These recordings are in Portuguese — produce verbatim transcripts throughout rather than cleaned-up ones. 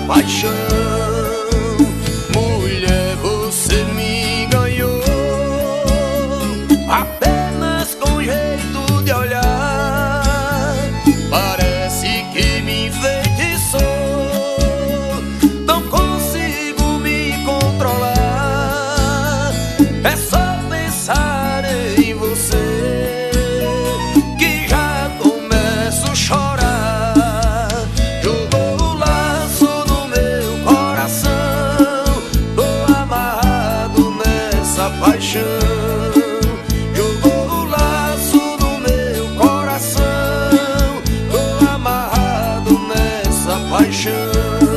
paixão. Mulher, você me ganhou apenas com jeito de olhar. Parece que me enfeitiçou, não consigo me controlar. É só pensar em você que já começo a chorar. Jogou o laço no meu coração, tô amarrado nessa paixão. Jogou o laço no meu coração, tô amarrado nessa paixão.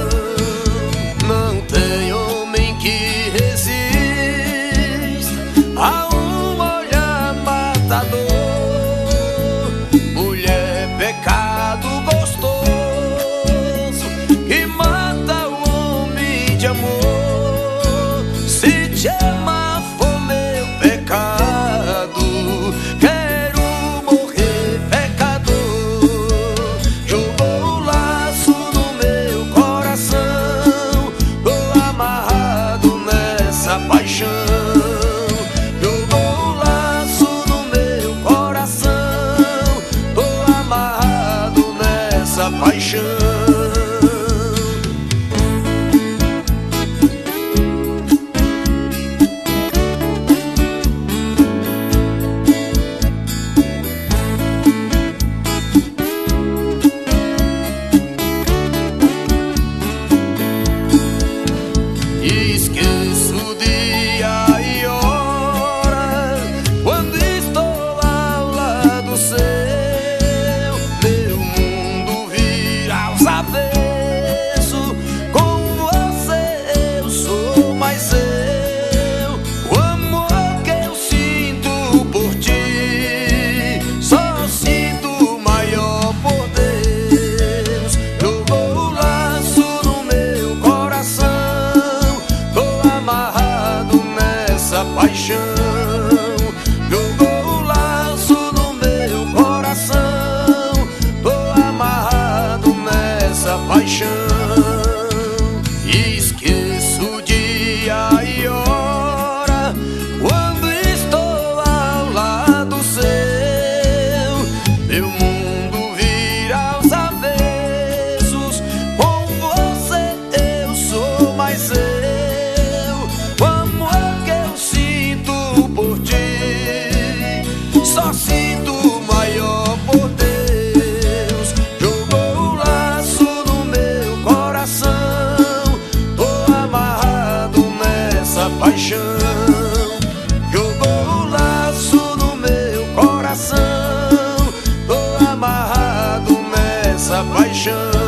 Não tem homem que resista a um olhar matador. Mulher, pecado gostoso que mata o homem de amor. Se te amar for meu pecado, quero morrer pecador. Jogou o laço no meu coração, tô amarrado nessa paixão. Jogou o laço no meu coração, tô amarrado nessa paixão. Esqueço o dia e hora quando estou ao lado seu. Meu mundo vira aos avessos, com você eu sou mais eu. O amor que eu sinto por ti, só sinto maior por Deus. Jogou o laço no meu coração, tô amarrado nessa paixão. Jogou o laço no meu coração, tô amarrado nessa paixão. Esqueço o dia e hora quando estou ao lado seu. Meu mundo vira aos avessos, com você eu sou mais eu. O amor que eu sinto por ti, só sinto maior por Deus. Jogou o laço no meu coração, tô amarrado nessa paixão. Jogou o laço no meu coração, tô amarrado nessa paixão.